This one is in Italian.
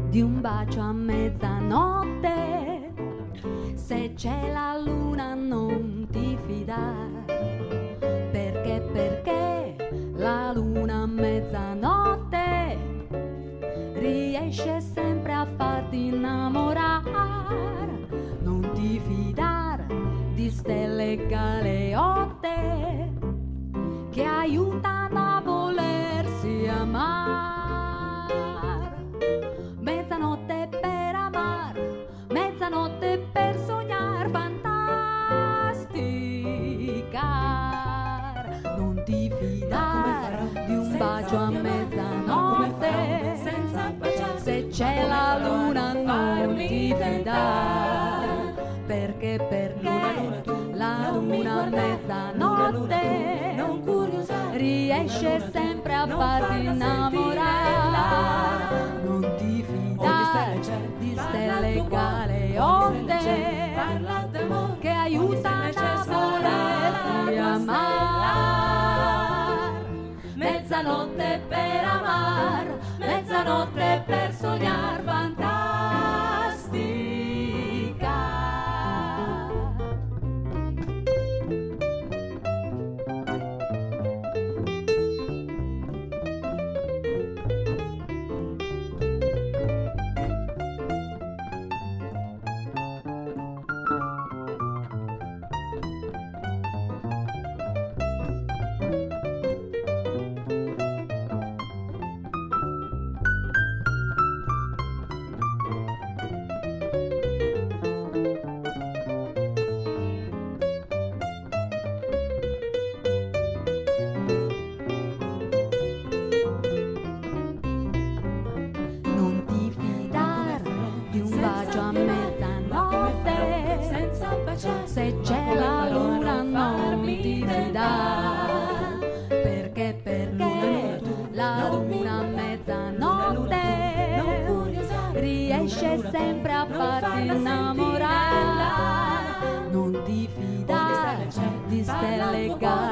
di un bacio a mezzanotte. Se c'è la luna non ti fidare, perché la luna a mezzanotte riesce sempre a farti innamorare. Non ti fidare di stelle e galeotte che aiutano a volersi amare. Mezzanotte per amare, mezzanotte per sognare, fantasticar. Non ti fidare di un bacio a mezzanotte, se c'è la luna non ti fidare, perché la luna a mezzanotte riesce sempre a farti innamorare. Non ti fidare di stelle e galeotte che aiutano a volerti amare. Mezzanotte per amare, mezzanotte per sognare, fantastica. Se c'è la luna non ti fidare, perché la luna a mezzanotte riesce sempre a farti innamorare. Non ti fidare di stelle e